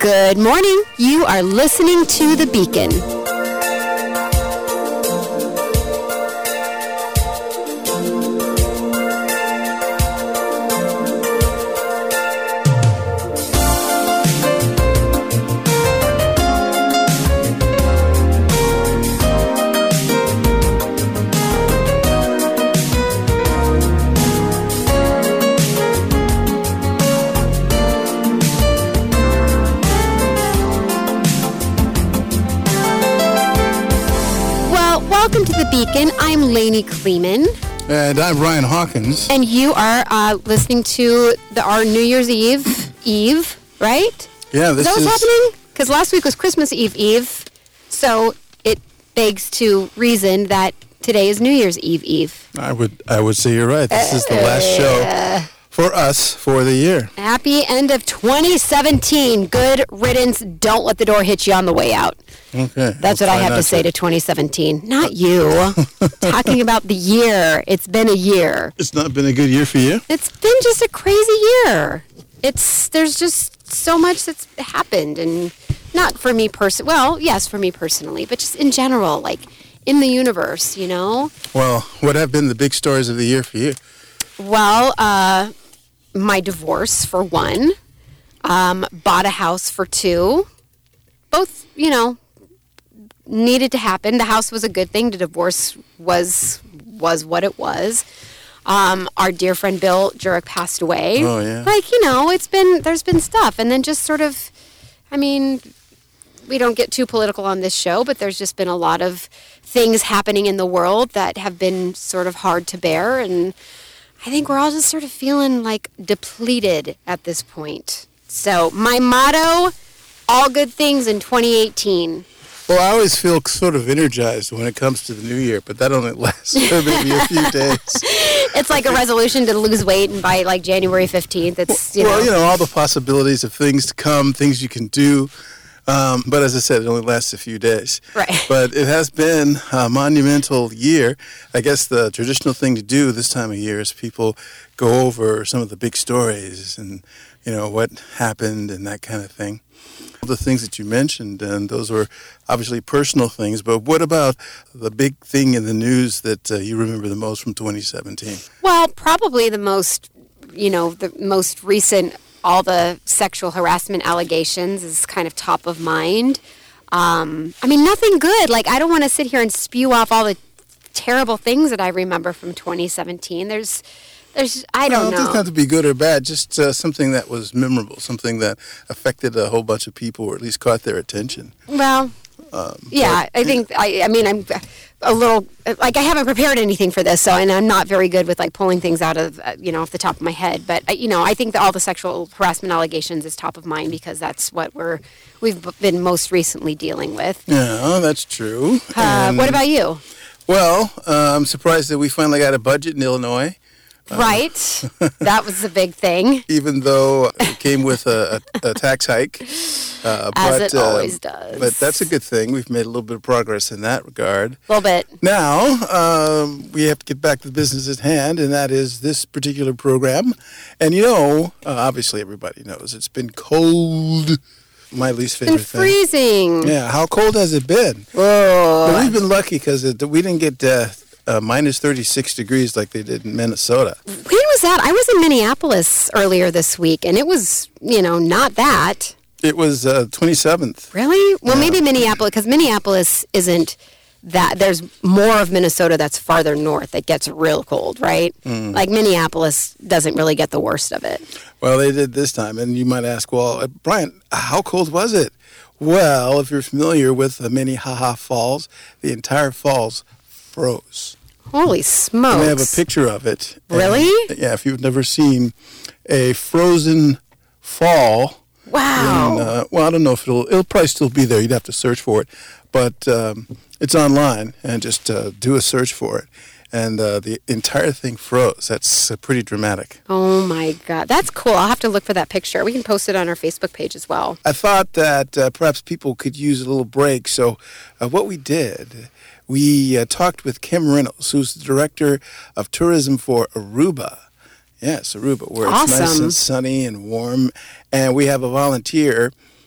Good morning. You are listening to The Beacon. Welcome to The Beacon. I'm Lainey Kleeman. And I'm Ryan Hawkins. And you are listening to our New Year's Eve, right? Yeah, this is that what's happening? Because last week was Christmas Eve. So it begs to reason that today is New Year's Eve. I would say you're right. This is the last show for us for the year. Happy end of 2017. Good riddance. Don't let the door hit you on the way out. Okay. That's what I have to say to 2017. Not you. Talking about the year. It's been a year. It's not been a good year for you? It's been just a crazy year. There's just so much that's happened, and not for me personally. Well, yes, for me personally, but just in general, like in the universe, you know? Well, what have been the big stories of the year for you? Well, my divorce, for one. Bought a house, for two. Both, needed to happen. The house was a good thing. The divorce was what it was. Our dear friend Bill Jurek passed away. Oh, yeah. There's been stuff. And then just sort of, we don't get too political on this show, but there's just been a lot of things happening in the world that have been sort of hard to bear. And I think we're all just sort of feeling like depleted at this point. So my motto, all good things in 2018. Well, I always feel sort of energized when it comes to the new year, but that only lasts for maybe a few days. It's like a resolution to lose weight, and by like January 15th, it's, all the possibilities of things to come, things you can do. But as I said, it only lasts a few days. Right. But it has been a monumental year. I guess the traditional thing to do this time of year is people go over some of the big stories and, what happened and that kind of thing. The things that you mentioned, and those were obviously personal things, but what about the big thing in the news that you remember the most from 2017? Well, probably the most recent, all the sexual harassment allegations is kind of top of mind. Nothing good. Like, I don't want to sit here and spew off all the terrible things that I remember from 2017. I don't know. It doesn't have to be good or bad, just something that was memorable, something that affected a whole bunch of people or at least caught their attention. Well, I think, I'm a little, I haven't prepared anything for this, and I'm not very good with, pulling things out of, off the top of my head. But, I think that all the sexual harassment allegations is top of mind because that's what we've been most recently dealing with. Yeah, that's true. What about you? Well, I'm surprised that we finally got a budget in Illinois. Right. That was a big thing. Even though it came with a tax hike. As it always does. But that's a good thing. We've made a little bit of progress in that regard. A little bit. Now, we have to get back to the business at hand, and that is this particular program. And obviously everybody knows it's been cold. My least favorite thing. Freezing. Yeah, how cold has it been? Whoa. But we've been lucky because we didn't get minus 36 degrees like they did in Minnesota. When was that? I was in Minneapolis earlier this week, and it was, not that. It was 27th. Really? Well, yeah. Maybe Minneapolis, because Minneapolis isn't that. There's more of Minnesota that's farther north that gets real cold, right? Mm. Like Minneapolis doesn't really get the worst of it. Well, they did this time, and you might ask, well, Brian, how cold was it? Well, if you're familiar with the Minnehaha Falls, the entire falls froze. Holy smokes. And they have a picture of it. Really? And, yeah, if you've never seen a frozen fall. Wow. I don't know if it'll probably still be there. You'd have to search for it. But it's online, and just do a search for it. And the entire thing froze. That's pretty dramatic. Oh, my God. That's cool. I'll have to look for that picture. We can post it on our Facebook page as well. I thought that perhaps people could use a little break. So what we did, we talked with Kim Reynolds, who's the director of tourism for Aruba. Yes, Aruba, where it's nice and sunny and warm. And we have a volunteer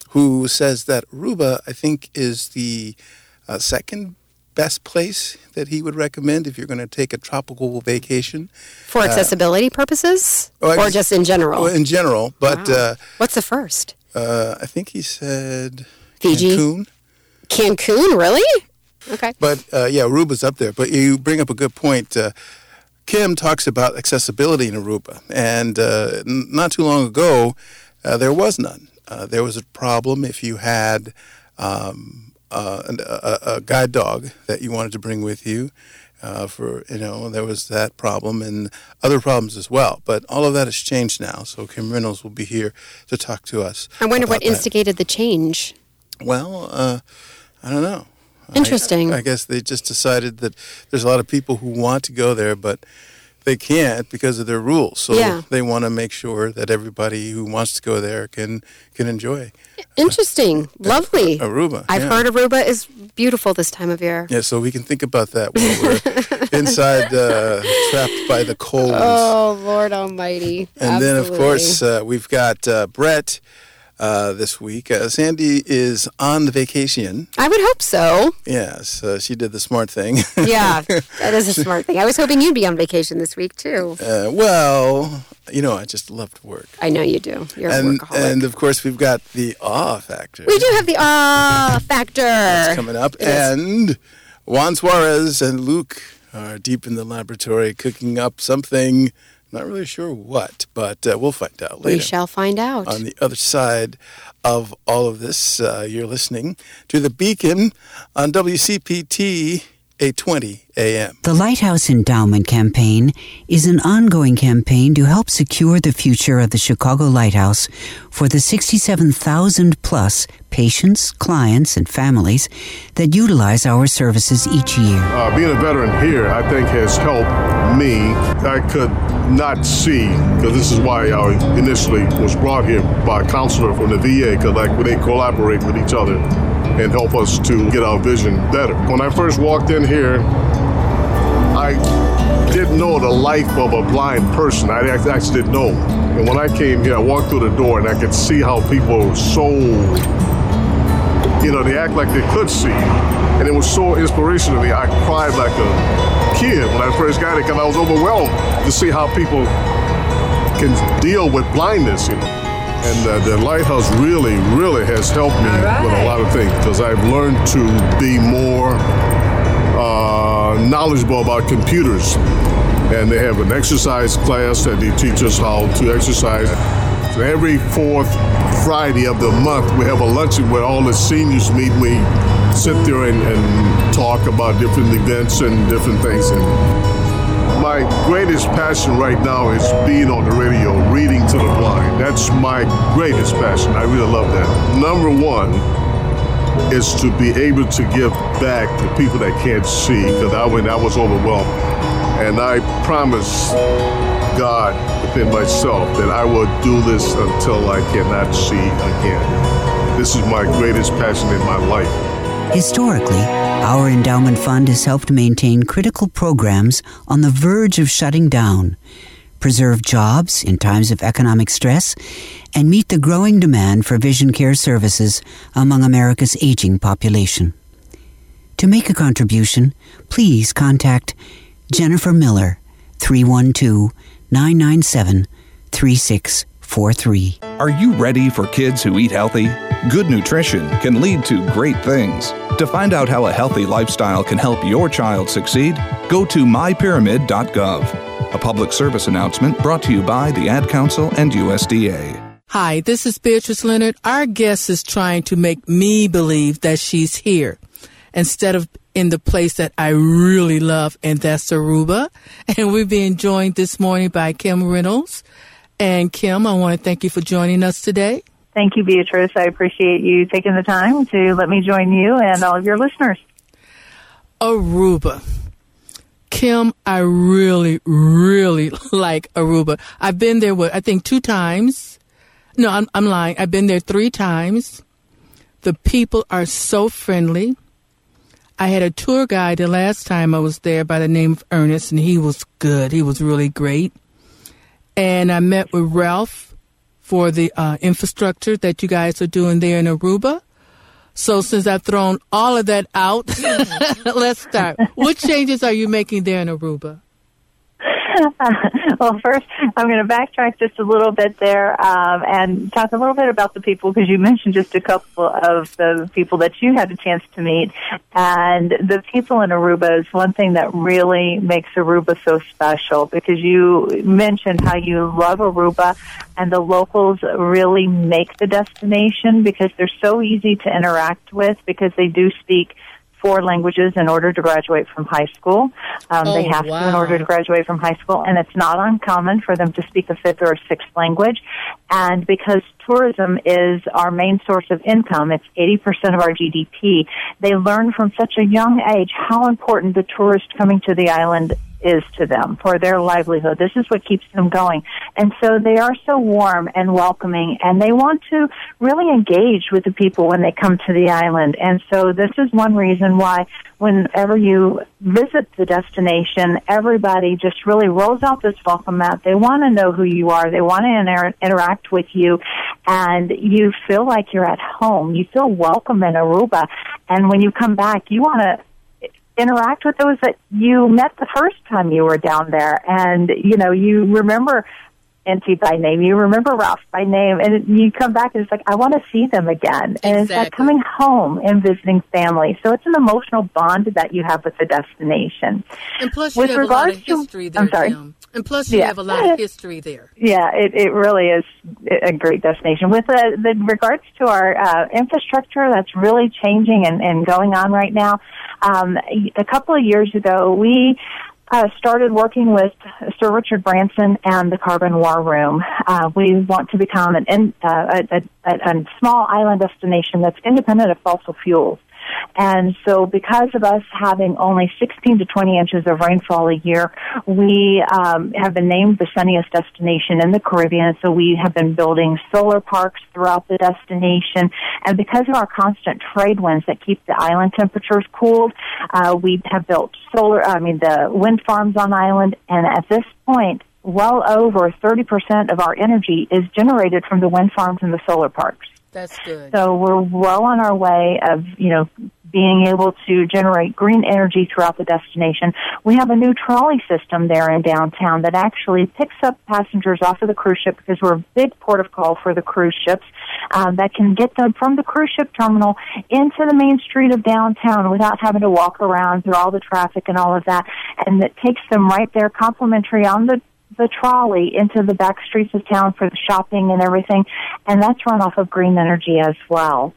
who says that Aruba, I think, is the second best place that he would recommend if you're going to take a tropical vacation. For accessibility purposes? Or just in general? Well, in general. But wow. What's the first? I think he said Fiji? Cancun. Cancun, really? Okay. But, Aruba's up there. But you bring up a good point. Kim talks about accessibility in Aruba. And not too long ago, there was none. There was a problem if you had a guide dog that you wanted to bring with you. There was that problem and other problems as well. But all of that has changed now. So Kim Reynolds will be here to talk to us. I wonder what instigated the change. Well, I don't know. Interesting. I guess they just decided that there's a lot of people who want to go there, but they can't because of their rules. So they want to make sure that everybody who wants to go there can enjoy. Interesting. Lovely. Aruba. I've heard Aruba is beautiful this time of year. Yeah, so we can think about that while we're inside trapped by the cold. Oh, Lord almighty. And then, of course, we've got Brett this week. Sandy is on the vacation. I would hope so. Yes, she did the smart thing. Yeah, that is a smart thing. I was hoping you'd be on vacation this week, too. I just love to work. I know you do. You're a workaholic. And, of course, we've got the awe factor. We do have the awe factor. That's coming up. And Juan Suarez and Luke are deep in the laboratory cooking up something. Not really sure what, but we'll find out later. We shall find out. On the other side of all of this, you're listening to The Beacon on WCPT 820 AM. The Lighthouse Endowment Campaign is an ongoing campaign to help secure the future of the Chicago Lighthouse for the 67,000-plus patients, clients, and families that utilize our services each year. Being a veteran here, I think, has helped me. I could not see, because this is why I initially was brought here by a counselor from the VA, because they collaborate with each other and help us to get our vision better. When I first walked in here, I didn't know the life of a blind person. I actually didn't know. And when I came here, I walked through the door and I could see how people they act like they could see. And it was so inspirational to me. I cried like a kid when I first got it because I was overwhelmed to see how people can deal with blindness. And the Lighthouse really, really has helped me with a lot of things because I've learned to be more knowledgeable about computers. And they have an exercise class that they teach us how to exercise. So every fourth Friday of the month, we have a luncheon where all the seniors meet. We sit there and talk about different events and different things. And my greatest passion right now is being on the radio, reading to the blind. That's my greatest passion. I really love that. Number one is to be able to give back to people that can't see, because I was overwhelmed. And I promise God within myself that I will do this until I cannot see again. This is my greatest passion in my life. Historically, our endowment fund has helped maintain critical programs on the verge of shutting down, preserve jobs in times of economic stress, and meet the growing demand for vision care services among America's aging population. To make a contribution, please contact Jennifer Miller, 312-997-3643. Are you ready for kids who eat healthy? Good nutrition can lead to great things. To find out how a healthy lifestyle can help your child succeed, go to mypyramid.gov. A public service announcement brought to you by the Ad Council and USDA. Hi, this is Beatrice Leonard. Our guest is trying to make me believe that she's here instead of in the place that I really love, and that's Aruba. And we're being joined this morning by Kim Reynolds. And Kim, I want to thank you for joining us today. Thank you, Beatrice. I appreciate you taking the time to let me join you and all of your listeners. Aruba. Kim, I really, really like Aruba. I've been there, I think 2 times. No, I'm lying. I've been there 3 times. The people are so friendly. I had a tour guide the last time I was there by the name of Ernest, and he was good. He was really great. And I met with Ralph for the infrastructure that you guys are doing there in Aruba. So since I've thrown all of that out, let's start. What changes are you making there in Aruba? Well, first, I'm going to backtrack just a little bit there and talk a little bit about the people, because you mentioned just a couple of the people that you had a chance to meet. And the people in Aruba is one thing that really makes Aruba so special, because you mentioned how you love Aruba, and the locals really make the destination because they're so easy to interact with, because they do speak 4 languages in order to graduate from high school. They have to in order to graduate from high school, and it's not uncommon for them to speak a 5th or a 6th language. And because tourism is our main source of income, it's 80% of our GDP, they learn from such a young age how important the tourist coming to the island is to them for their livelihood. This is what keeps them going. And so they are so warm and welcoming, and they want to really engage with the people when they come to the island. And so this is one reason why whenever you visit the destination, everybody just really rolls out this welcome mat. They want to know who you are. They want to interact with you, and you feel like you're at home. You feel welcome in Aruba. And when you come back, you want to interact with those that you met the first time you were down there. And, you know, you remember Enty by name, you remember Ralph by name, and you come back and it's like, I want to see them again. And It's like coming home and visiting family. So it's an emotional bond that you have with the destination. And plus you have a lot of history there, Kim. And plus you have a lot of history there. Yeah, it really is a great destination. With the regards to our infrastructure, that's really changing and going on right now. A couple of years ago, we started working with Sir Richard Branson and the Carbon War Room. We want to become a small island destination that's independent of fossil fuels. And so because of us having only 16 to 20 inches of rainfall a year, we have been named the sunniest destination in the Caribbean. So we have been building solar parks throughout the destination. And because of our constant trade winds that keep the island temperatures cooled, we have built the wind farms on island. And at this point, well over 30% of our energy is generated from the wind farms and the solar parks. That's good. So we're well on our way of, being able to generate green energy throughout the destination. We have a new trolley system there in downtown that actually picks up passengers off of the cruise ship, because we're a big port of call for the cruise ships, that can get them from the cruise ship terminal into the main street of downtown without having to walk around through all the traffic and all of that. And it takes them right there complimentary on the trolley into the back streets of town for the shopping and everything, and that's run off of green energy as well.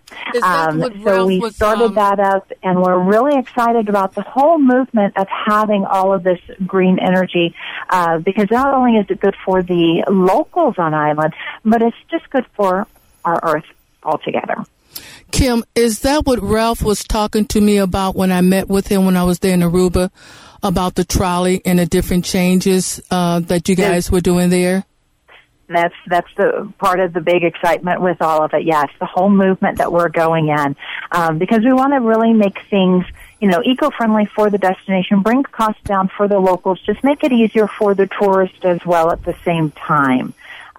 So we started that up, and we're really excited about the whole movement of having all of this green energy, because not only is it good for the locals on island, but it's just good for our Earth altogether. Kim, is that what Ralph was talking to me about when I met with him when I was there in Aruba, about the trolley and the different changes that you guys were doing there? That's the part of the big excitement with all of it. Yes, the whole movement that we're going in, because we want to really make things, eco-friendly for the destination, bring costs down for the locals, just make it easier for the tourist as well at the same time.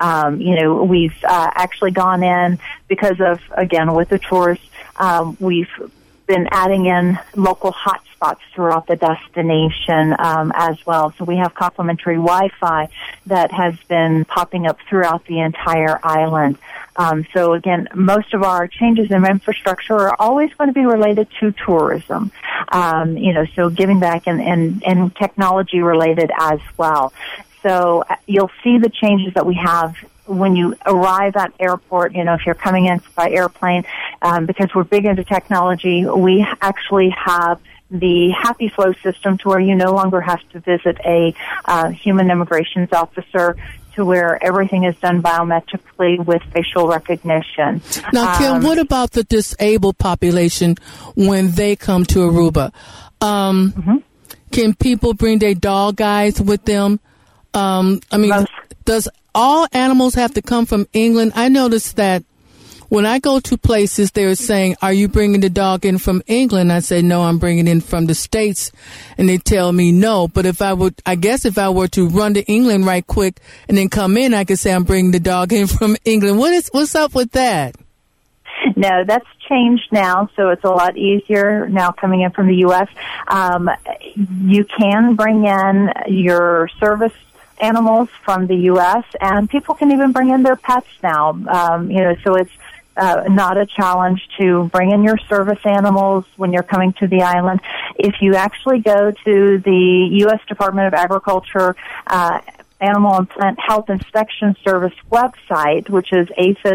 We've actually gone in because of, again, with the tourists, we've been adding in local hotspots throughout the destination as well. So we have complimentary Wi-Fi that has been popping up throughout the entire island. So again, most of our changes in infrastructure are always going to be related to tourism. So giving back and technology related as well. So you'll see the changes that we have when you arrive at airport, if you're coming in by airplane, because we're big into technology, we actually have the Happy Flow system to where you no longer have to visit a human immigrations officer, to where everything is done biometrically with facial recognition. Now, Kim, what about the disabled population when they come to Aruba? Can people bring their dog guides with them? Does all animals have to come from England? I noticed that When I go to places, they're saying, are you bringing the dog in from England? I say, no, I'm bringing it in from the States. And they tell me no. But if I were to run to England right quick and then come in, I could say I'm bringing the dog in from England. What's up with that? No, that's changed now, so it's a lot easier now coming in from the U.S. You can bring in your service animals from the U.S., and people can even bring in their pets now. So it's not a challenge to bring in your service animals when you're coming to the island. If you actually go to the U.S. Department of Agriculture Animal and Plant Health Inspection Service website, which is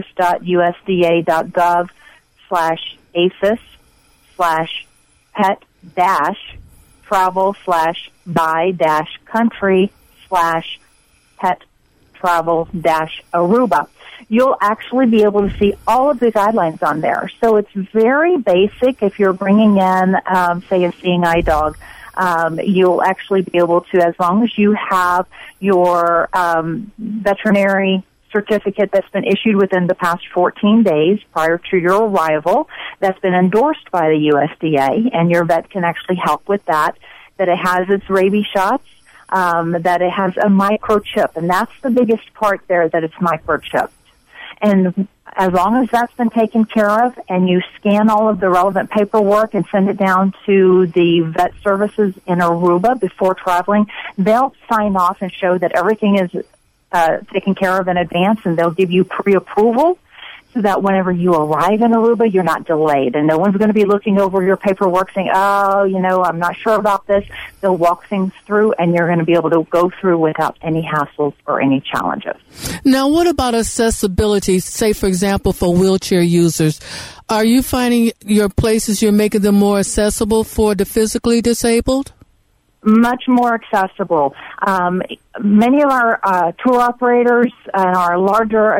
APHIS.USDA.gov/APHIS/pet-travel/by-country/pet-travel-Aruba. You'll actually be able to see all of the guidelines on there. So it's very basic. If you're bringing in, say, a seeing eye dog, you'll actually be able to, as long as you have your veterinary certificate that's been issued within the past 14 days prior to your arrival, that's been endorsed by the USDA, and your vet can actually help with that it has its rabies shots, that it has a microchip, and that's the biggest part there, that it's microchipped. And as long as that's been taken care of and you scan all of the relevant paperwork and send it down to the vet services in Aruba before traveling, they'll sign off and show that everything is taken care of in advance, and they'll give you pre-approval so that whenever you arrive in Aruba, you're not delayed. And no one's going to be looking over your paperwork saying, I'm not sure about this. They'll walk things through, and you're going to be able to go through without any hassles or any challenges. Now, what about accessibility, say, for example, for wheelchair users? Are you finding your places, you're making them more accessible for the physically disabled? Much more accessible. Many of our tour operators and our larger,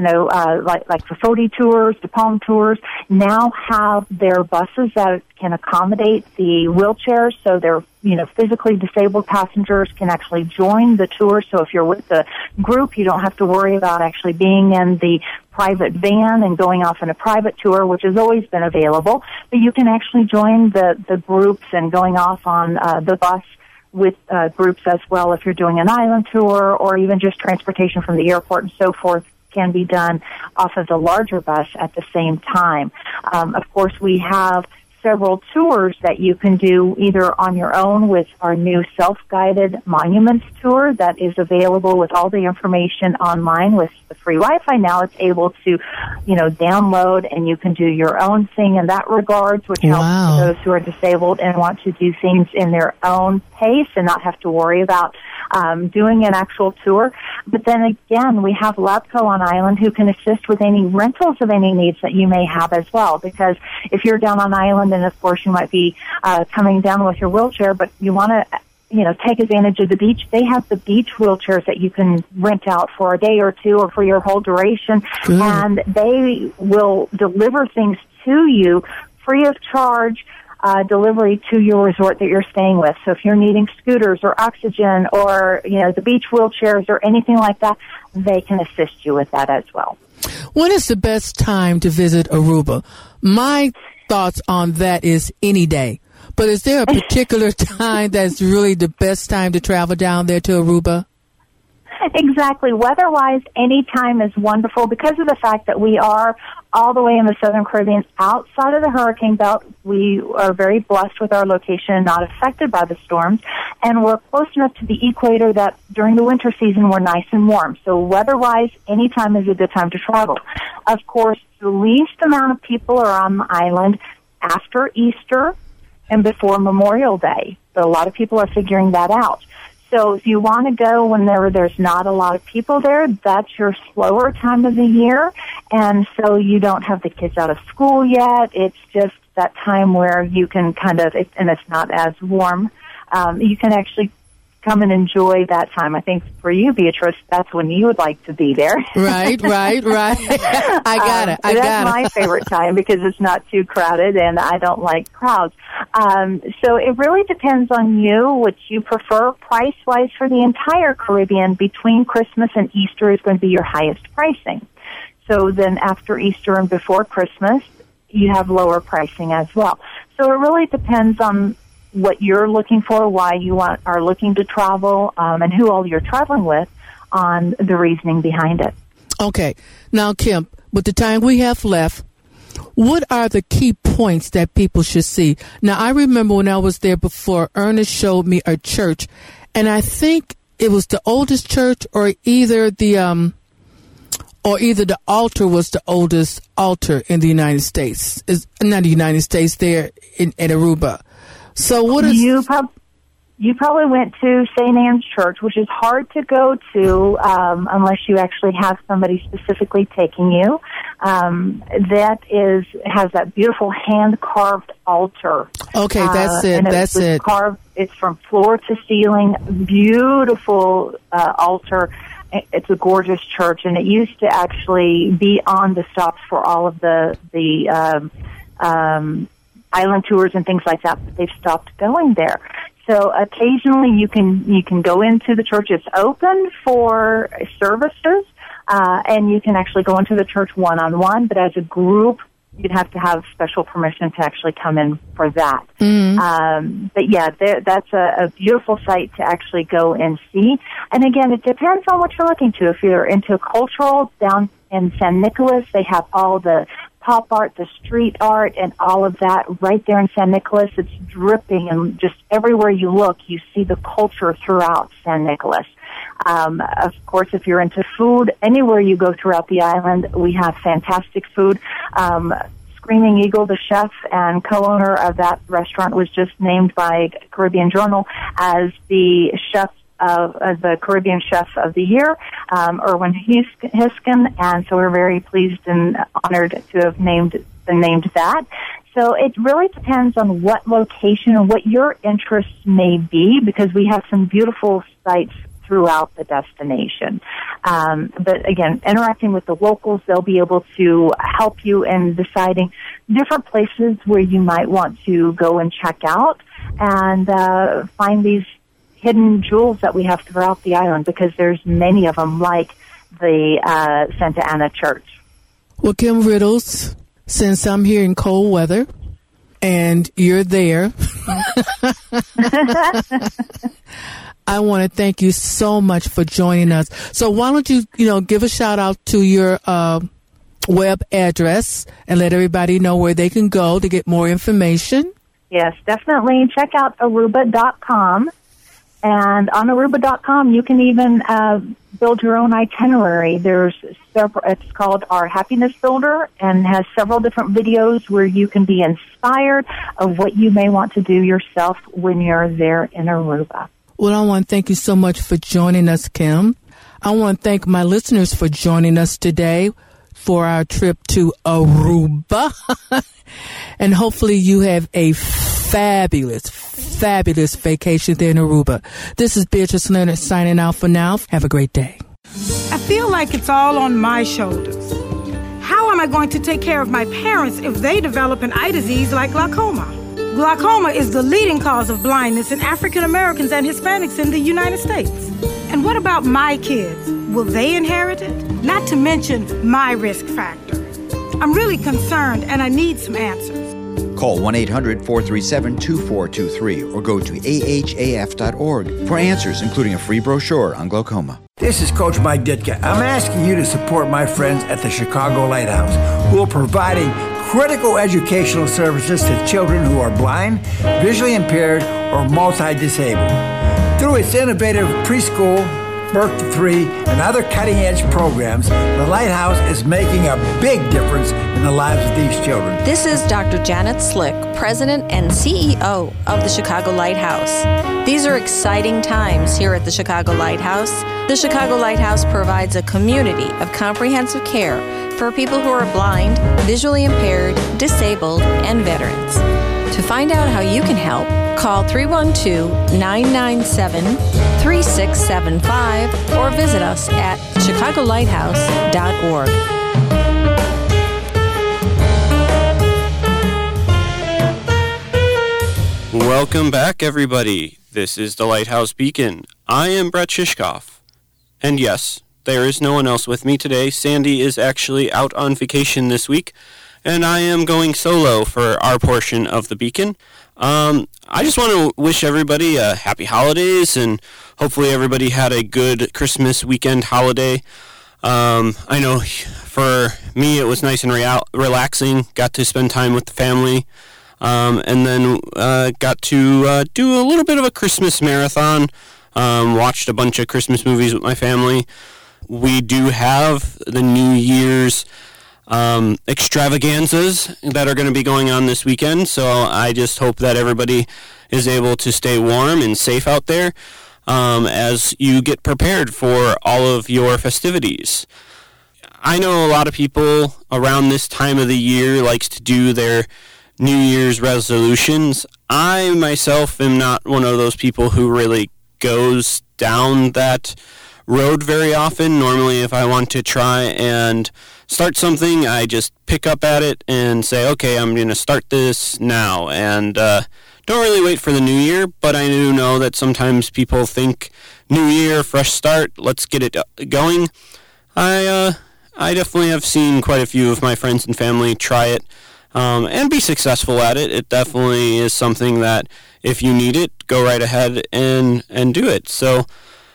like the Foti tours, the Palm tours, now have their buses that can accommodate the wheelchairs, so their physically disabled passengers can actually join the tour. So if you're with the group, you don't have to worry about actually being in the private van and going off on a private tour, which has always been available. But you can actually join the groups and going off on the bus with groups as well if you're doing an island tour, or even just transportation from the airport and so forth can be done off of the larger bus at the same time. Of course, we have several tours that you can do either on your own with our new self-guided monuments tour that is available with all the information online with the free Wi-Fi. Now it's able to, download, and you can do your own thing in that regards, which helps those who are disabled and want to do things in their own pace and not have to worry about doing an actual tour. But then again, we have LabCo on island who can assist with any rentals of any needs that you may have as well. Because if you're down on island, and of course you might be coming down with your wheelchair, but you want to take advantage of the beach, they have the beach wheelchairs that you can rent out for a day or two or for your whole duration. Good. And they will deliver things to you free of charge, delivery to your resort that you're staying with. So if you're needing scooters or oxygen or, the beach wheelchairs or anything like that, they can assist you with that as well. When is the best time to visit Aruba? My thoughts on that is any day. But is there a particular time that's really the best time to travel down there to Aruba? Exactly. Weather-wise, any time is wonderful because of the fact that we are all the way in the Southern Caribbean outside of the hurricane belt. We are very blessed with our location, not affected by the storms, and we're close enough to the equator that during the winter season we're nice and warm. So weather-wise, any time is a good time to travel. Of course, the least amount of people are on the island after Easter and before Memorial Day. So a lot of people are figuring that out. So if you want to go when there's not a lot of people there, that's your slower time of the year. And so you don't have the kids out of school yet. It's just that time where you can and it's not as warm. You can actually come and enjoy that time. I think for you, Beatrice, that's when you would like to be there. Right. I got it. That's my favorite time because it's not too crowded and I don't like crowds. So it really depends on you, what you prefer. Price-wise for the entire Caribbean, between Christmas and Easter is going to be your highest pricing. So then after Easter and before Christmas, you have lower pricing as well. So it really depends on what you're looking for, why you are looking to travel, and who all you're traveling with on the reasoning behind it. Okay. Now, Kim, with the time we have left, what are the key points that people should see? Now, I remember when I was there before, Ernest showed me a church, and I think it was the oldest church, or either the altar was the oldest altar in the United States. It's not the United States, there in Aruba. So what is... You probably went to St. Anne's Church, which is hard to go to unless you actually have somebody specifically taking you. That has that beautiful hand-carved altar. Okay, that's it. And that's it. Carved. It's from floor to ceiling. Beautiful altar. It's a gorgeous church, and it used to actually be on the stops for all of the island tours and things like that, but they've stopped going there. So occasionally you can go into the church. It's open for services, and you can actually go into the church one-on-one, but as a group, you'd have to have special permission to actually come in for that. Mm-hmm. But yeah, that's a beautiful site to actually go and see. And again, it depends on what you're looking to. If you're into cultural, down in San Nicolas, they have all the pop art, the street art, and all of that right there in San Nicolas. It's dripping, and just everywhere you look, you see the culture throughout San Nicolas. Of course, if you're into food, anywhere you go throughout the island, we have fantastic food. Screaming Eagle, the chef and co-owner of that restaurant, was just named by Caribbean Journal as the chef of the Caribbean Chef of the Year, Erwin Hiskin, and so we're very pleased and honored to have been named that. So it really depends on what location and what your interests may be, because we have some beautiful sites throughout the destination. But again, interacting with the locals, they'll be able to help you in deciding different places where you might want to go and check out and find these hidden jewels that we have throughout the island, because there's many of them, like the Santa Ana Church. Well, Kim Riddles, since I'm here in cold weather and you're there, I want to thank you so much for joining us. So why don't you, give a shout out to your web address and let everybody know where they can go to get more information? Yes, definitely. Check out Aruba.com. And on Aruba.com, you can even build your own itinerary. It's called Our Happiness Builder, and has several different videos where you can be inspired of what you may want to do yourself when you're there in Aruba. Well, I want to thank you so much for joining us, Kim. I want to thank my listeners for joining us today for our trip to Aruba. And hopefully you have a fabulous vacation there in Aruba. This is Beatrice Leonard signing out for now. Have a great day. I feel like it's all on my shoulders. How am I going to take care of my parents if they develop an eye disease like glaucoma? Glaucoma is the leading cause of blindness in African Americans and Hispanics in the United States. And what about my kids? Will they inherit it? Not to mention my risk factor. I'm really concerned, and I need some answers. Call 1-800-437-2423 or go to ahaf.org for answers, including a free brochure on glaucoma. This is Coach Mike Ditka. I'm asking you to support my friends at the Chicago Lighthouse, who are providing critical educational services to children who are blind, visually impaired, or multi-disabled. Through its innovative preschool, Birth to 3, and other cutting-edge programs, the Lighthouse is making a big difference in the lives of these children. This is Dr. Janet Slick, President and CEO of the Chicago Lighthouse. These are exciting times here at the Chicago Lighthouse. The Chicago Lighthouse provides a community of comprehensive care for people who are blind, visually impaired, disabled, and veterans. To find out how you can help, call 312-997-3675 or visit us at chicagolighthouse.org. Welcome back, everybody. This is the Lighthouse Beacon. I am Brett Shishkoff. And yes, there is no one else with me today. Sandy is actually out on vacation this week, and I am going solo for our portion of the Beacon. I just want to wish everybody a happy holidays, and hopefully everybody had a good Christmas weekend holiday. I know for me it was nice and relaxing, got to spend time with the family, and then got to do a little bit of a Christmas marathon, watched a bunch of Christmas movies with my family. We do have the New Year's extravaganzas that are going to be going on this weekend, so I just hope that everybody is able to stay warm and safe out there as you get prepared for all of your festivities. I know a lot of people around this time of the year likes to do their New Year's resolutions. I myself am not one of those people who really goes down that road very often. Normally, if I want to try and start something, I just pick up at it and say, okay, I'm going to start this now, and don't really wait for the new year. But I do know that sometimes people think, new year, fresh start, let's get it going. I definitely have seen quite a few of my friends and family try it and be successful at it. It definitely is something that if you need it, go right ahead and do it. So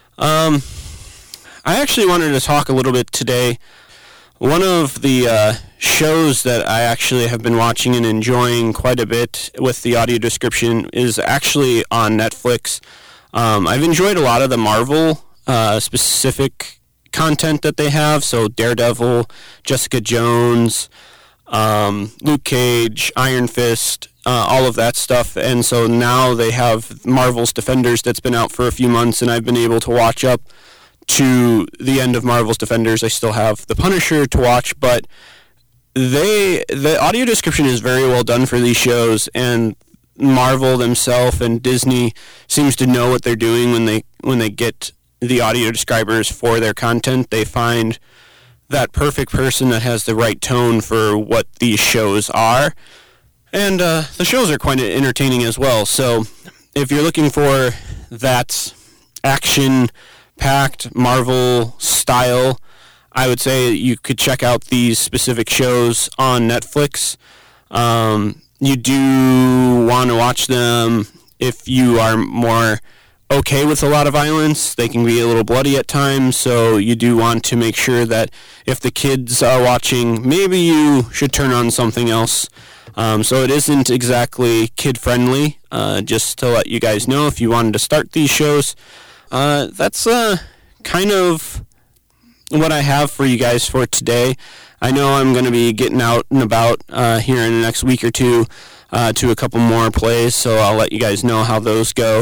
I actually wanted to talk a little bit today. One of the shows that I actually have been watching and enjoying quite a bit with the audio description is actually on Netflix. I've enjoyed a lot of the Marvel specific content that they have, so Daredevil, Jessica Jones, Luke Cage, Iron Fist, all of that stuff. And so now they have Marvel's Defenders that's been out for a few months, and I've been able to watch up to the end of Marvel's Defenders. I still have The Punisher to watch, but the audio description is very well done for these shows, and Marvel themselves and Disney seems to know what they're doing when they get the audio describers for their content. They find that perfect person that has the right tone for what these shows are, and the shows are quite entertaining as well. So if you're looking for that action-packed Marvel style, I would say you could check out these specific shows on Netflix. You do want to watch them if you are more okay with a lot of violence. They can be a little bloody at times, so you do want to make sure that if the kids are watching, maybe you should turn on something else. So it isn't exactly kid-friendly, just to let you guys know if you wanted to start these shows. That's kind of what I have for you guys for today. I know I'm going to be getting out and about here in the next week or two to a couple more plays, so I'll let you guys know how those go.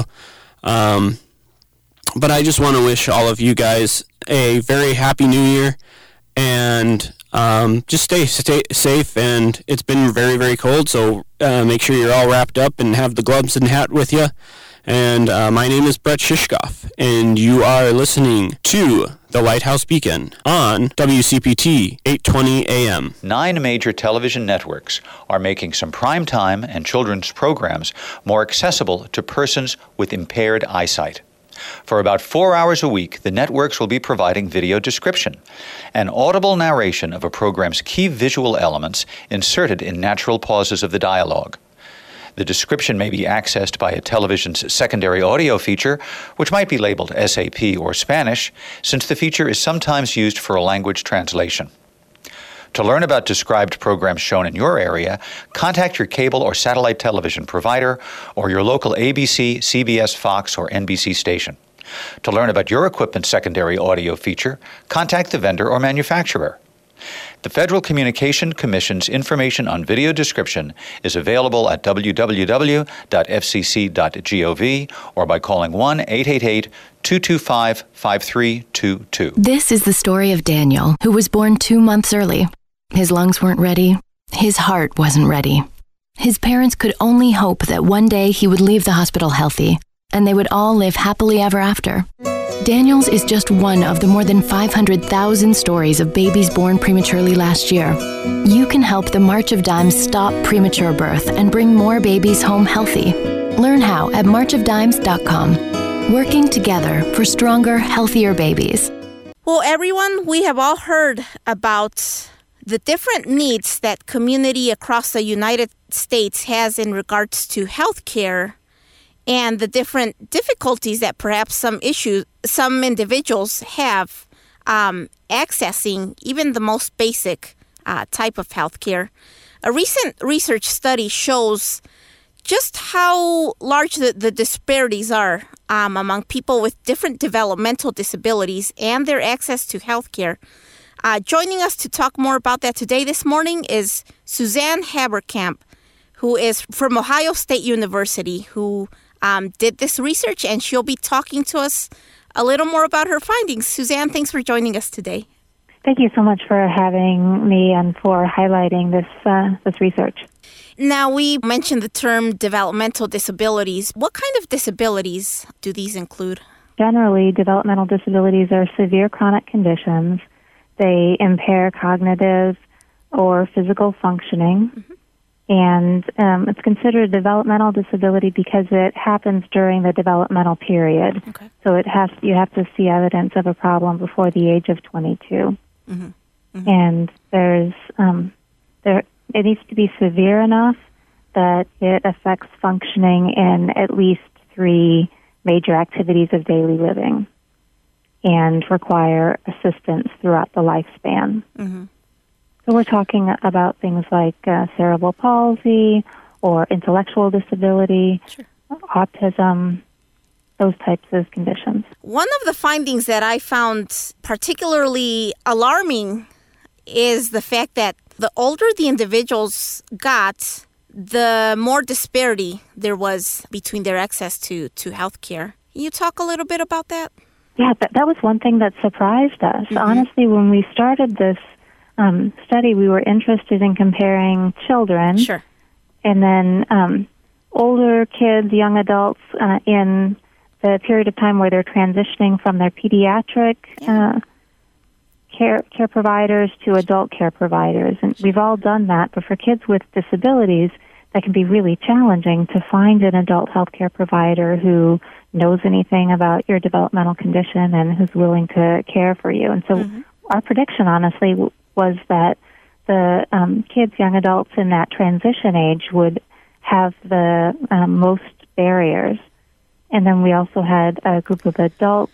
But I just want to wish all of you guys a very happy new year, and just stay safe. And it's been very, very cold, so make sure you're all wrapped up and have the gloves and hat with you. And my name is Brett Shishkoff, and you are listening to The Lighthouse Beacon on WCPT 820 AM. 9 major television networks are making some primetime and children's programs more accessible to persons with impaired eyesight. For about 4 hours a week, the networks will be providing video description, an audible narration of a program's key visual elements inserted in natural pauses of the dialogue. The description may be accessed by a television's secondary audio feature, which might be labeled SAP or Spanish, since the feature is sometimes used for a language translation. To learn about described programs shown in your area, contact your cable or satellite television provider or your local ABC, CBS, Fox, or NBC station. To learn about your equipment's secondary audio feature, contact the vendor or manufacturer. The Federal Communication Commission's information on video description is available at www.fcc.gov or by calling 1-888-225-5322. This is the story of Daniel, who was born 2 months early. His lungs weren't ready. His heart wasn't ready. His parents could only hope that one day he would leave the hospital healthy, and they would all live happily ever after. Daniel's is just one of the more than 500,000 stories of babies born prematurely last year. You can help the March of Dimes stop premature birth and bring more babies home healthy. Learn how at marchofdimes.com. Working together for stronger, healthier babies. Well, everyone, we have all heard about the different needs that community across the United States has in regards to health care and the different difficulties that perhaps some individuals have accessing even the most basic type of health care. A recent research study shows just how large the disparities are among people with different developmental disabilities and their access to health care. Joining us to talk more about that today this morning is Suzanne Haberkamp, who is from Ohio State University, who did this research, and she'll be talking to us a little more about her findings. Suzanne, thanks for joining us today. Thank you so much for having me and for highlighting this research. Now, we mentioned the term developmental disabilities. What kind of disabilities do these include? Generally, developmental disabilities are severe chronic conditions. They impair cognitive or physical functioning. Mm-hmm. And it's considered a developmental disability because it happens during the developmental period. Okay. So you have to see evidence of a problem before the age of 22. Mm-hmm. Mm-hmm. And it needs to be severe enough that it affects functioning in at least 3 major activities of daily living and require assistance throughout the lifespan. Mm-hmm. So we're talking about things like cerebral palsy or intellectual disability, autism, those types of conditions. One of the findings that I found particularly alarming is the fact that the older the individuals got, the more disparity there was between their access to health care. Can you talk a little bit about that? Yeah, that was one thing that surprised us. Mm-hmm. Honestly, when we started this study, we were interested in comparing children. Sure. And then older kids, young adults, in the period of time where they're transitioning from their pediatric care providers to adult care providers. And we've all done that, but for kids with disabilities, that can be really challenging to find an adult health care provider who knows anything about your developmental condition and who's willing to care for you. And so our prediction, honestly, was that the kids, young adults in that transition age would have the most barriers. And then we also had a group of adults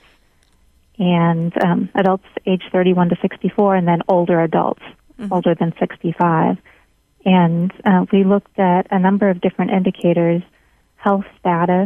and adults age 31 to 64, and then older adults, older than 65. And we looked at a number of different indicators: health status,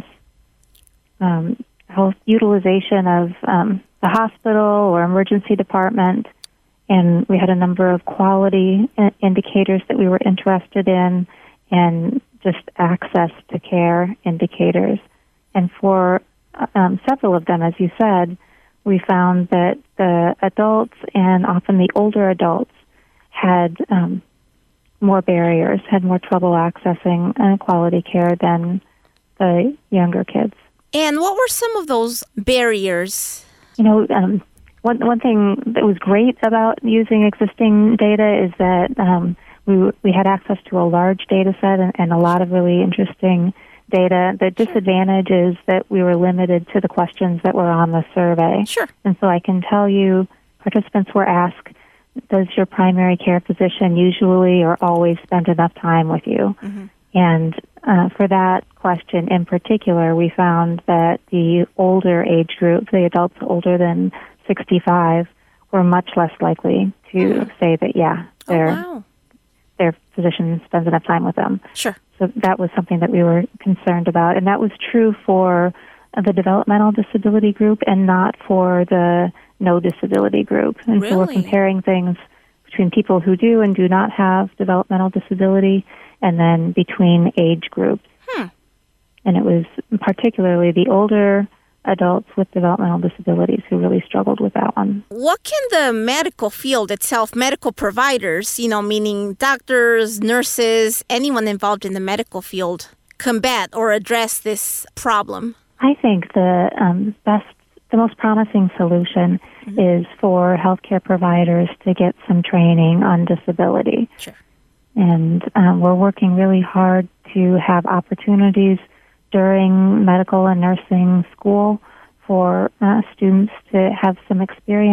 health utilization of the hospital or emergency department, and we had a number of quality indicators that we were interested in, and just access to care indicators. And for several of them, as you said, we found that the adults and often the older adults had more barriers, had more trouble accessing quality care than the younger kids. And what were some of those barriers? You know, one thing that was great about using existing data is that we had access to a large data set and a lot of really interesting data. The disadvantage is that we were limited to the questions that were on the survey. Sure. And so I can tell you, participants were asked, does your primary care physician usually or always spend enough time with you? Mm-hmm. And for that question in particular, we found that the older age group, the adults older than 65, were much less likely to say that, their physician spends enough time with them. Sure. So that was something that we were concerned about. And that was true for the developmental disability group and not for the no disability group. And so we're comparing things between people who do and do not have developmental disability and then between age groups. And it was particularly the older adults with developmental disabilities who really struggled with that one. What can the medical field itself, medical providers, meaning doctors, nurses, anyone involved in the medical field, combat or address this problem? I think the most promising solution is for healthcare providers to get some training on disability. Sure. And we're working really hard to have opportunities during medical and nursing school for students to have some experience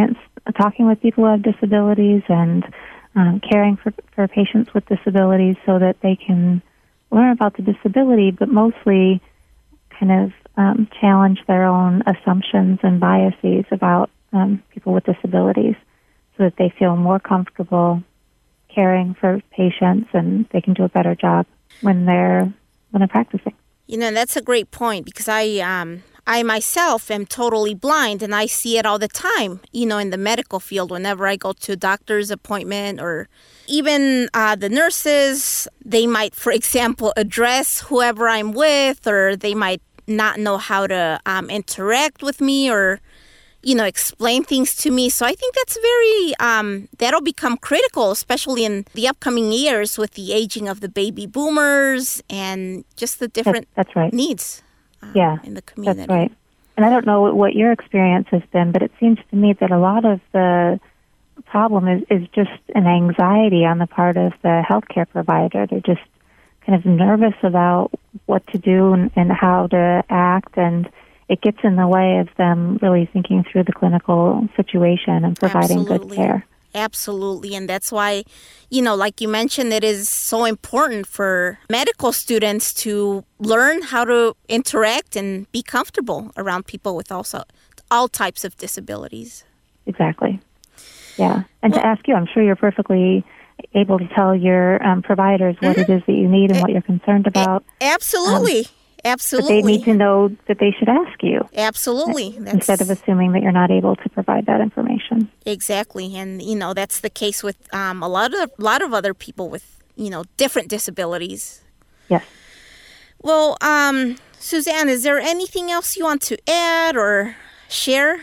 talking with people who have disabilities and caring for patients with disabilities so that they can learn about the disability, but mostly kind of challenge their own assumptions and biases about people with disabilities so that they feel more comfortable caring for patients and they can do a better job when they're practicing. That's a great point because I myself am totally blind and I see it all the time, in the medical field whenever I go to a doctor's appointment or even the nurses. They might, for example, address whoever I'm with, or they might not know how to interact with me or, explain things to me. So I think that's very, that'll become critical, especially in the upcoming years with the aging of the baby boomers and just the different that's right. needs. In the community. That's right. And I don't know what your experience has been, but it seems to me that a lot of the problem is just an anxiety on the part of the healthcare provider. They're just kind of nervous about what to do and how to act, and it gets in the way of them really thinking through the clinical situation and providing good care. Absolutely. And that's why, like you mentioned, it is so important for medical students to learn how to interact and be comfortable around people with all types of disabilities. Exactly. Yeah. And to ask you, I'm sure you're perfectly able to tell your providers what it is that you need and what you're concerned about. Absolutely. Absolutely. But they need to know that they should ask you. Absolutely. Instead of assuming that you're not able to provide that information. Exactly. And, that's the case with a lot of other people with, different disabilities. Yes. Well, Suzanne, is there anything else you want to add or share?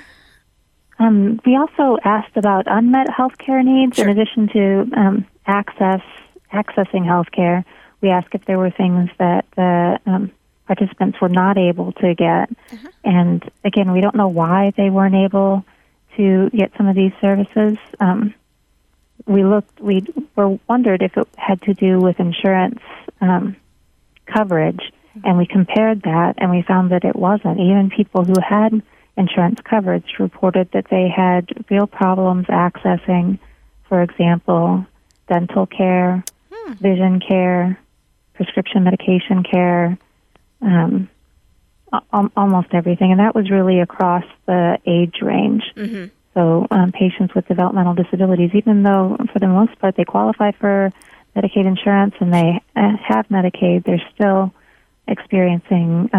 We also asked about unmet health care needs. Sure. In addition to accessing health care. We asked if there were things that the participants were not able to get. And again, we don't know why they weren't able to get some of these services. We wondered if it had to do with insurance coverage, and we compared that, and we found that it wasn't. Even people who had insurance coverage reported that they had real problems accessing, for example, dental care, vision care, prescription medication care, almost everything. And that was really across the age range. Mm-hmm. So patients with developmental disabilities, even though for the most part they qualify for Medicaid insurance and they have Medicaid, they're still experiencing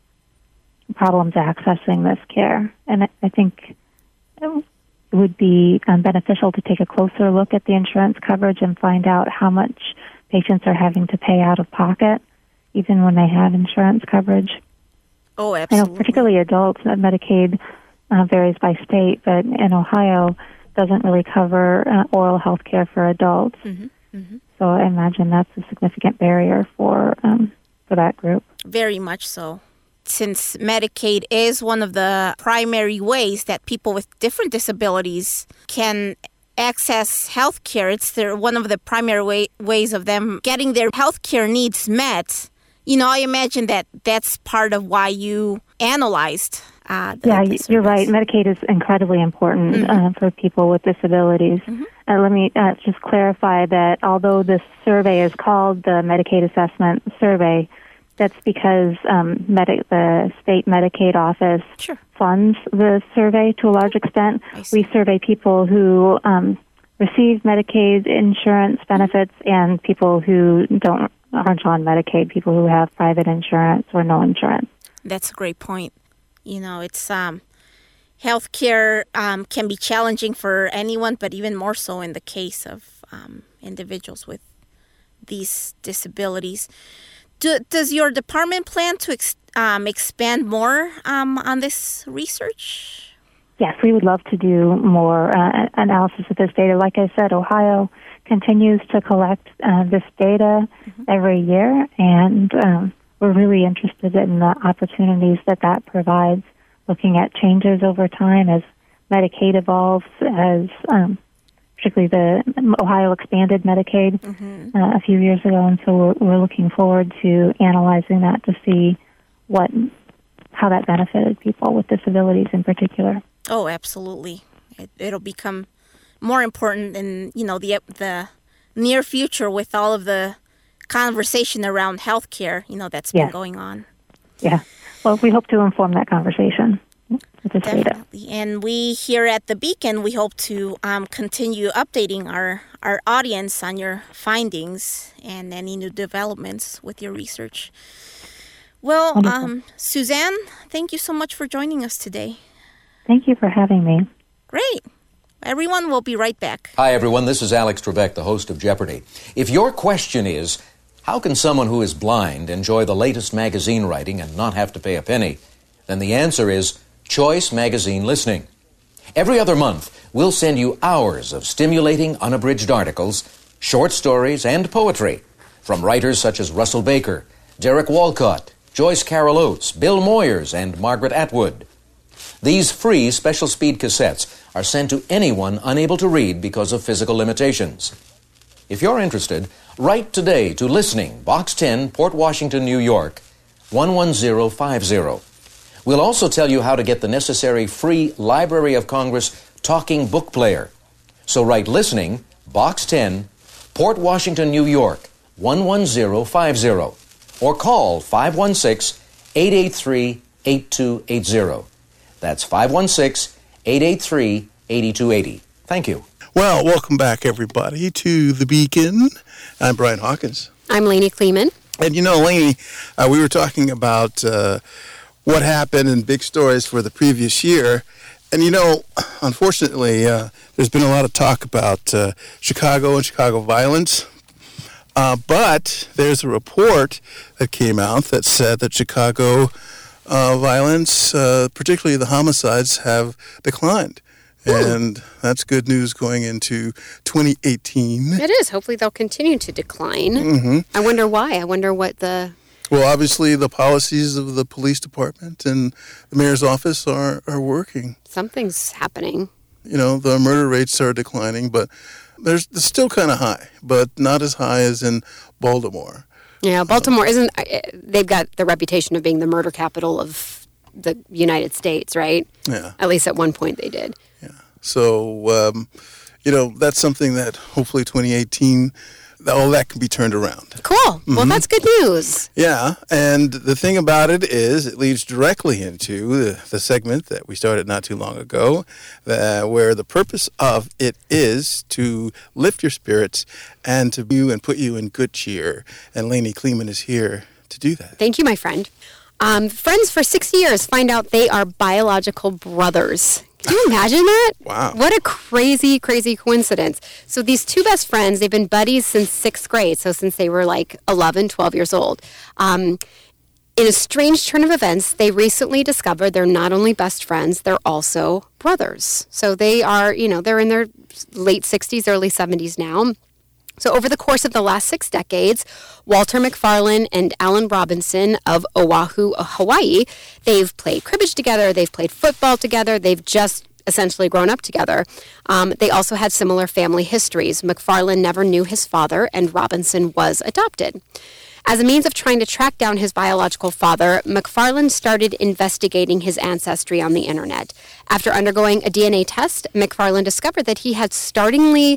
problems accessing this care. And I think it would be beneficial to take a closer look at the insurance coverage and find out how much patients are having to pay out of pocket, even when they have insurance coverage. Oh, absolutely. I know particularly adults, Medicaid varies by state, but in Ohio doesn't really cover oral health care for adults. Mm-hmm. Mm-hmm. So I imagine that's a significant barrier for that group. Very much so. Since Medicaid is one of the primary ways that people with different disabilities can access health care, it's one of the primary ways of them getting their health care needs met. I imagine that's part of why you analyzed you're right. Medicaid is incredibly important for people with disabilities. Mm-hmm. Let me just clarify that although this survey is called the Medicaid Assessment Survey, that's because the state Medicaid office funds the survey to a large extent. We survey people who receive Medicaid insurance benefits and people who aren't on Medicaid, people who have private insurance or no insurance. That's a great point. It's healthcare can be challenging for anyone, but even more so in the case of individuals with these disabilities. Does your department plan to expand more on this research? Yes, we would love to do more analysis of this data. Like I said, Ohio continues to collect this data every year, and we're really interested in the opportunities that provides, looking at changes over time as Medicaid evolves, as particularly the Ohio expanded Medicaid a few years ago, and so we're looking forward to analyzing that to see how that benefited people with disabilities in particular. Oh, absolutely. It'll become more important in, the near future with all of the conversation around healthcare, that's been going on. Yeah. Well, we hope to inform that conversation with this data. And we here at The Beacon, we hope to continue updating our audience on your findings and any new developments with your research. Well, Suzanne, thank you so much for joining us today. Thank you for having me. Great. Everyone, will be right back. Hi, everyone. This is Alex Trebek, the host of Jeopardy! If your question is, how can someone who is blind enjoy the latest magazine writing and not have to pay a penny? Then the answer is Choice Magazine Listening. Every other month, we'll send you hours of stimulating, unabridged articles, short stories, and poetry from writers such as Russell Baker, Derek Walcott, Joyce Carol Oates, Bill Moyers, and Margaret Atwood. These free special speed cassettes are sent to anyone unable to read because of physical limitations. If you're interested, write today to Listening, Box 10, Port Washington, New York, 11050. We'll also tell you how to get the necessary free Library of Congress talking book player. So write Listening, Box 10, Port Washington, New York, 11050. Or call 516-883-8280. That's 516-883-8280. Thank you. Well, welcome back, everybody, to The Beacon. I'm Brian Hawkins. I'm Lainey Kleeman. And Lainey, we were talking about what happened in big stories for the previous year. And, unfortunately, there's been a lot of talk about Chicago and Chicago violence. But there's a report that came out that said that Chicago violence, particularly the homicides, have declined. And that's good news going into 2018. It is. Hopefully they'll continue to decline. Mm-hmm. I wonder why. I wonder what the... Well, obviously the policies of the police department and the mayor's office are working. Something's happening. The murder rates are declining, but they're still kind of high, but not as high as in Baltimore. Yeah, Baltimore isn't... They've got the reputation of being the murder capital of the United States, right? Yeah. At least at one point they did. So, that's something that hopefully 2018, all that can be turned around. Cool. Mm-hmm. Well, that's good news. Yeah, and the thing about it is it leads directly into the segment that we started not too long ago, where the purpose of it is to lift your spirits and to put you in good cheer. And Lainey Kleeman is here to do that. Thank you, my friend. Friends for 60 years find out they are biological brothers. Can you imagine that? Wow. What a crazy, crazy coincidence. So these two best friends, they've been buddies since 6th grade, so since they were like 11, 12 years old. In a strange turn of events, they recently discovered they're not only best friends, they're also brothers. So they are, they're in their late 60s, early 70s now. So over the course of the last 6 decades, Walter McFarlane and Alan Robinson of Oahu, Hawaii, they've played cribbage together, they've played football together, they've just essentially grown up together. They also had similar family histories. McFarlane never knew his father, and Robinson was adopted. As a means of trying to track down his biological father, McFarlane started investigating his ancestry on the internet. After undergoing a DNA test, McFarlane discovered that he had startlingly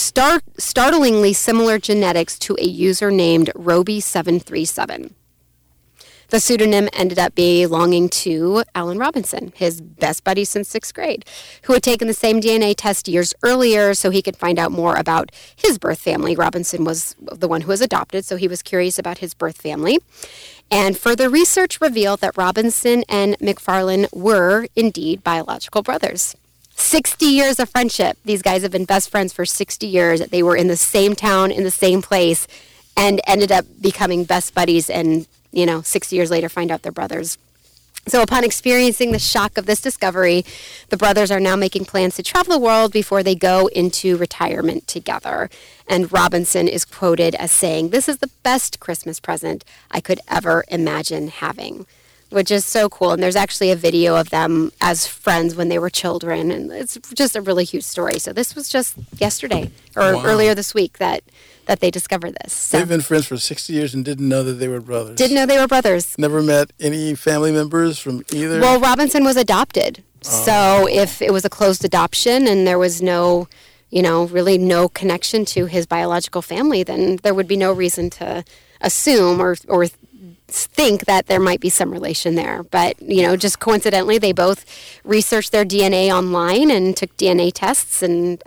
similar genetics to a user named Roby737. The pseudonym ended up belonging to Alan Robinson, his best buddy since 6th grade, who had taken the same DNA test years earlier so he could find out more about his birth family. Robinson was the one who was adopted, so he was curious about his birth family. And further research revealed that Robinson and McFarlane were indeed biological brothers. 60 years of friendship. These guys have been best friends for 60 years. They were in the same town, in the same place, and ended up becoming best buddies and 60 years later, find out they're brothers. So upon experiencing the shock of this discovery, the brothers are now making plans to travel the world before they go into retirement together. And Robinson is quoted as saying, "This is the best Christmas present I could ever imagine having," which is so cool. And there's actually a video of them as friends when they were children. And it's just a really huge story. So this was just yesterday or earlier this week that they discovered this. So, they've been friends for 60 years and didn't know that they were brothers. Didn't know they were brothers. Never met any family members from either? Well, Robinson was adopted. So if it was a closed adoption and there was no, really no connection to his biological family, then there would be no reason to assume or think that there might be some relation there. But, just coincidentally, they both researched their DNA online and took DNA tests, and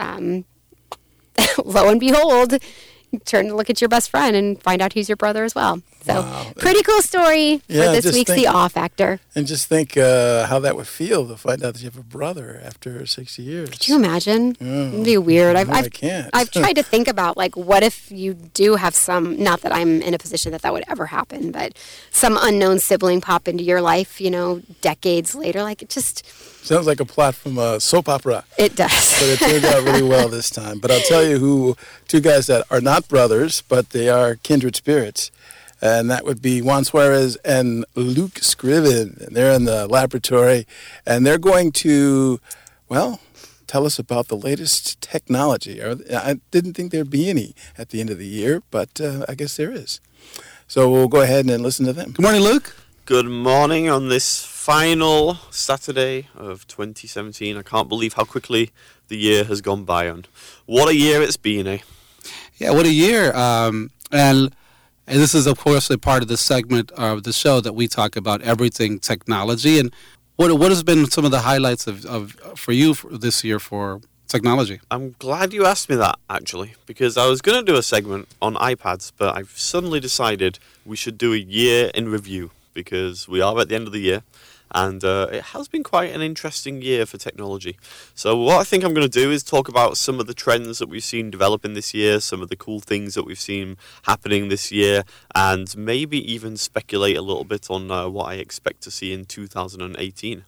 lo and behold, turn to look at your best friend and find out he's your brother as well. So pretty cool story for this week's The Awe Factor. And just think how that would feel to find out that you have a brother after 60 years. Could you imagine? It'd be weird. I can't. I've tried to think about, what if you do have some, not that I'm in a position that would ever happen, but some unknown sibling pop into your life, decades later. It just... Sounds like a plot from a soap opera. It does. But it turned out really well this time. But I'll tell you two guys that are not brothers, but they are kindred spirits. And that would be Juan Suarez and Luke Scriven. And they're in the laboratory, and they're going to, tell us about the latest technology. I didn't think there'd be any at the end of the year, but I guess there is. So we'll go ahead and listen to them. Good morning, Luke. Good morning on this final Saturday of 2017. I can't believe how quickly the year has gone by, and what a year it's been, eh? Yeah, what a year. And this is, of course, a part of the segment of the show that we talk about everything technology. And what has been some of the highlights for you this year for technology? I'm glad you asked me that, actually, because I was going to do a segment on iPads, but I've suddenly decided we should do a year in review, because we are at the end of the year, and it has been quite an interesting year for technology. So what I think I'm going to do is talk about some of the trends that we've seen developing this year, some of the cool things that we've seen happening this year, and maybe even speculate a little bit on what I expect to see in 2018.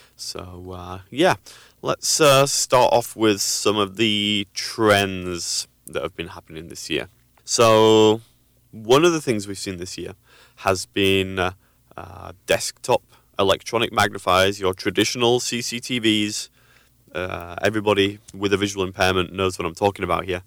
So, let's start off with some of the trends that have been happening this year. So, one of the things we've seen this year has been desktop electronic magnifiers, your traditional CCTVs. Everybody with a visual impairment knows what I'm talking about here.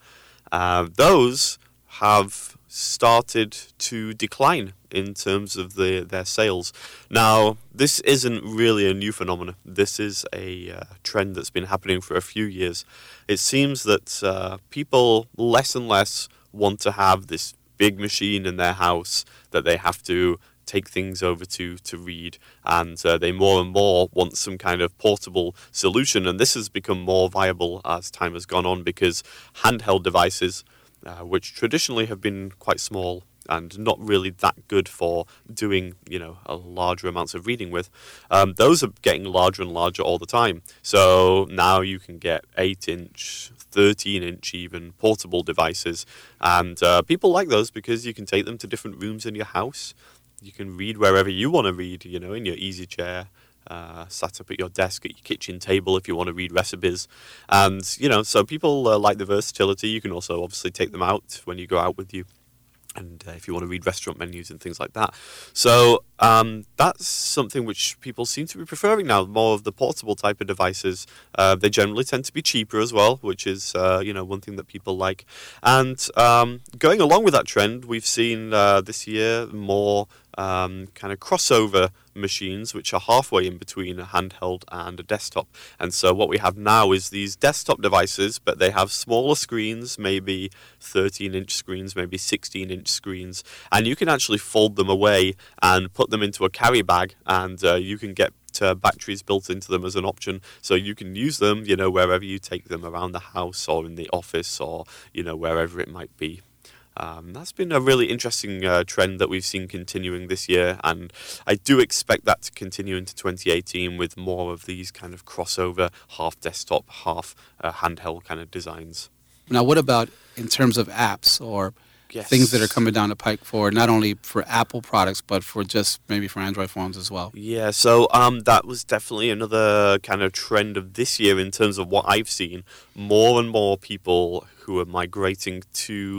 Those have started to decline in terms of their sales. Now, this isn't really a new phenomenon. This is a trend that's been happening for a few years. It seems that people less and less want to have this big machine in their house that they have to take things over to read, and they more and more want some kind of portable solution, and this has become more viable as time has gone on, because handheld devices, which traditionally have been quite small and not really that good for doing, a larger amounts of reading with, those are getting larger and larger all the time. So now you can get 8-inch, 13-inch even portable devices, and people like those because you can take them to different rooms in your house. You can read wherever you want to read, in your easy chair, sat up at your desk, at your kitchen table if you want to read recipes. And, so people like the versatility. You can also obviously take them out when you go out with you, and if you want to read restaurant menus and things like that. So that's something which people seem to be preferring now, more of the portable type of devices. They generally tend to be cheaper as well, which is, one thing that people like. And going along with that trend, we've seen this year more kind of crossover machines, which are halfway in between a handheld and a desktop. And so what we have now is these desktop devices, but they have smaller screens, maybe 13-inch screens, maybe 16-inch screens, and you can actually fold them away and put them into a carry bag, and you can get batteries built into them as an option, so you can use them, wherever you take them around the house or in the office or, wherever it might be. That's been a really interesting trend that we've seen continuing this year, and I do expect that to continue into 2018 with more of these kind of crossover, half desktop, half handheld kind of designs. Now, what about in terms of apps or things that are coming down the pike for not only for Apple products, but for just maybe for Android phones as well? Yeah, so that was definitely another kind of trend of this year in terms of what I've seen. More and more people who are migrating to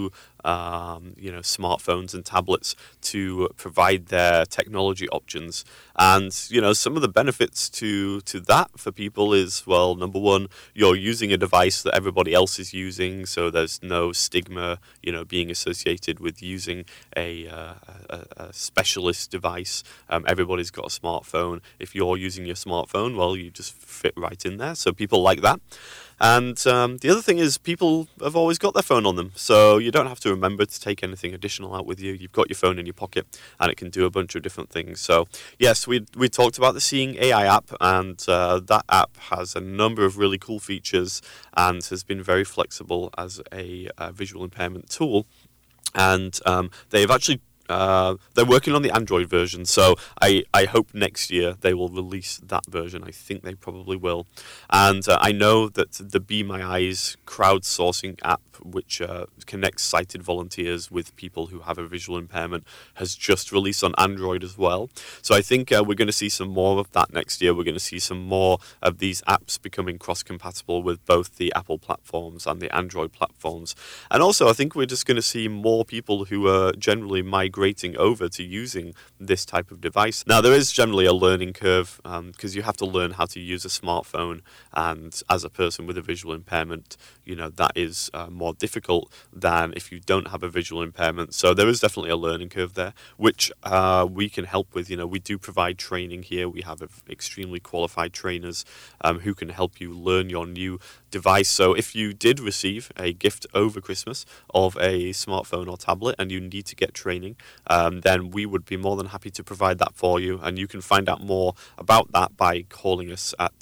smartphones and tablets to provide their technology options. And, some of the benefits to that for people is, well, number one, you're using a device that everybody else is using, so there's no stigma, being associated with using a specialist device. Everybody's got a smartphone. If you're using your smartphone, well, you just fit right in there. So people like that. And the other thing is people have always got their phone on them, so you don't have to remember to take anything additional out with you. You've got your phone in your pocket, and it can do a bunch of different things. So, yes, we talked about the Seeing AI app, and that app has a number of really cool features and has been very flexible as a visual impairment tool. And they've actually they're working on the Android version, so I hope next year they will release that version. I think they probably will. And I know that the Be My Eyes crowdsourcing app, which connects sighted volunteers with people who have a visual impairment, has just released on Android as well. So I think we're going to see some more of that next year. We're going to see some more of these apps becoming cross-compatible with both the Apple platforms and the Android platforms. And also, I think we're just going to see more people who are generally migrating over to using this type of device. Now, there is generally a learning curve because you have to learn how to use a smartphone, and as a person with a visual impairment, that is more difficult than if you don't have a visual impairment. So there is definitely a learning curve there, which we can help with. We do provide training here. We have extremely qualified trainers who can help you learn your new device. So if you did receive a gift over Christmas of a smartphone or tablet and you need to get training, then we would be more than happy to provide that for you. And you can find out more about that by calling us at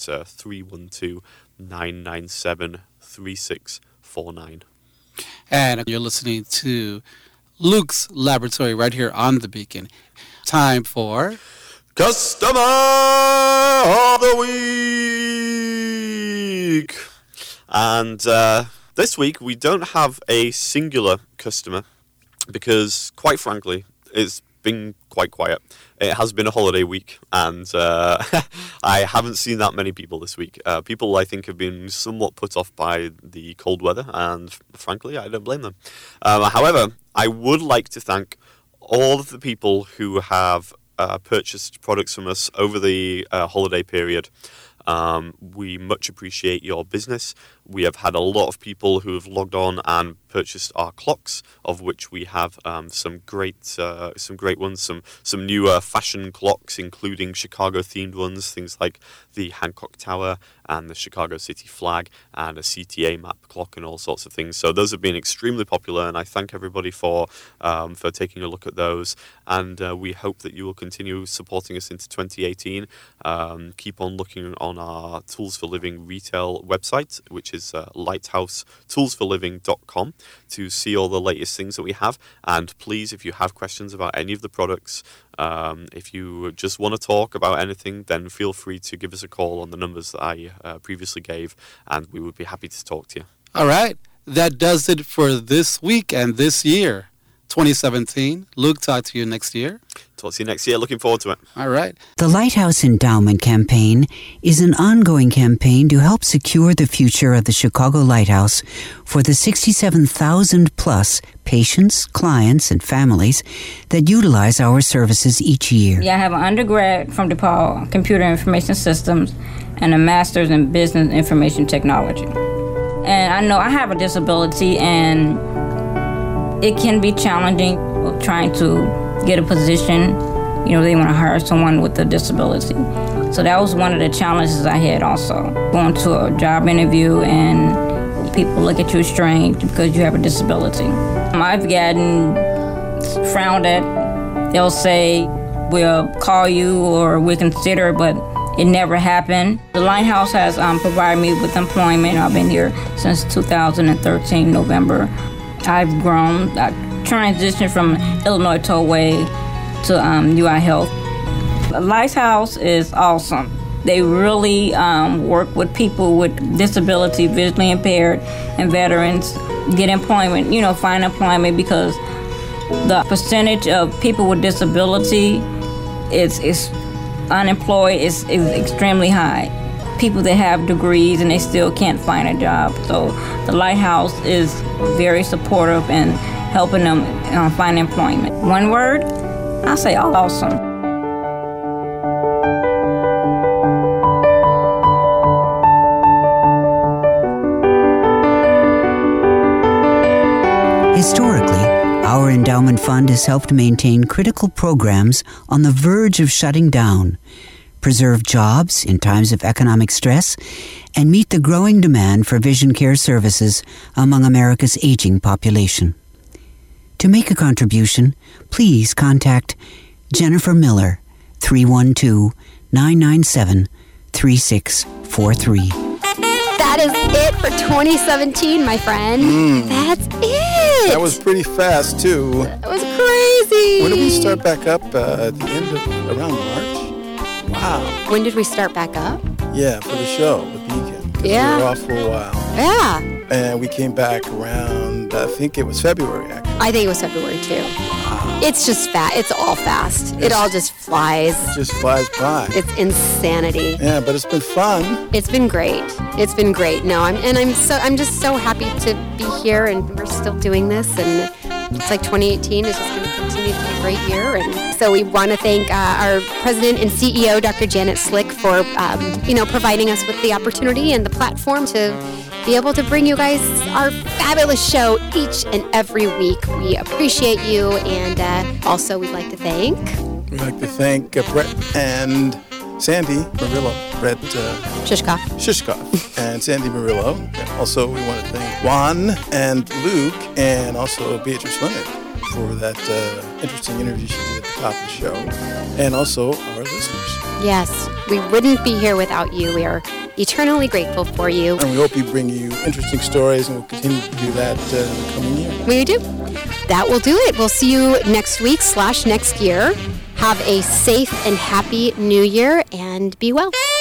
312-997-3649. And you're listening to Luke's Laboratory right here on The Beacon. Time for Customer of the Week. And this week we don't have a singular customer because, quite frankly, it's been quite quiet. It has been a holiday week, and I haven't seen that many people this week. People, I think, have been somewhat put off by the cold weather, and frankly, I don't blame them. However, I would like to thank all of the people who have purchased products from us over the holiday period. We much appreciate your business. We have had a lot of people who have logged on and purchased our clocks, of which we have some great ones, some newer fashion clocks, including Chicago-themed ones, things like the Hancock Tower and the Chicago City flag and a CTA map clock and all sorts of things. So those have been extremely popular, and I thank everybody for taking a look at those. And we hope that you will continue supporting us into 2018. Keep on looking on our Tools for Living retail website, which is lighthousetoolsforliving.com, to see all the latest things that we have. And please, if you have questions about any of the products, if you just want to talk about anything, then feel free to give us a call on the numbers that I previously gave, and we would be happy to talk to you. All right. That does it for this week and this year, 2017. Luke, talk to you next year. Talk to you next year. Looking forward to it. All right. The Lighthouse Endowment Campaign is an ongoing campaign to help secure the future of the Chicago Lighthouse for the 67,000 plus patients, clients, and families that utilize our services each year. Yeah, I have an undergrad from DePaul, Computer Information Systems, and a master's in Business Information Technology. And I know I have a disability, and it can be challenging trying to get a position. They want to hire someone with a disability. So that was one of the challenges I had also. Going to a job interview and people look at you strange because you have a disability. I've gotten frowned at. They'll say, we'll call you or we'll consider, but it never happened. The Lighthouse has provided me with employment. I've been here since 2013, November. I've grown. I transitioned from Illinois Tollway to UI Health. The Lighthouse is awesome. They really work with people with disability, visually impaired, and veterans. Get employment, find employment, because the percentage of people with disability is unemployed is extremely high. People that have degrees and they still can't find a job. So the Lighthouse is very supportive, and helping them find employment. One word, I say awesome. Historically, our endowment fund has helped maintain critical programs on the verge of shutting down, preserve jobs in times of economic stress, and meet the growing demand for vision care services among America's aging population. To make a contribution, please contact Jennifer Miller, 312-997-3643. That is it for 2017, my friend. That's it. That was pretty fast, too. That was crazy. When did we start back up? At the end of around March? Wow. When did we start back up? Yeah, for the show, the Beacon. Yeah. We were off for a while. Yeah. And we came back around, I think it was February, actually. I think it was February, too. It's just fast. It's all fast. It all just flies. It just flies by. It's insanity. Yeah, but it's been fun. It's been great. It's been great. No, I'm just so happy to be here, and we're still doing this, and it's like 2018 is just going to continue to be a great year. And so we want to thank our president and CEO, Dr. Janet Slick, for providing us with the opportunity and the platform to be able to bring you guys our fabulous show each and every week. We appreciate you, and also we'd like to thank Brett and Sandy Murillo. Brett Shishkoff and Sandy Murillo. And also we want to thank Juan and Luke and also Beatrice Leonard for that interesting interview she did at the top of the show, and also our listeners. Yes, we wouldn't be here without you. We are eternally grateful for you. And we hope we bring you interesting stories, and we'll continue to do that in the coming year. We do. That will do it. We'll see you next week / next year. Have a safe and happy new year, and be well.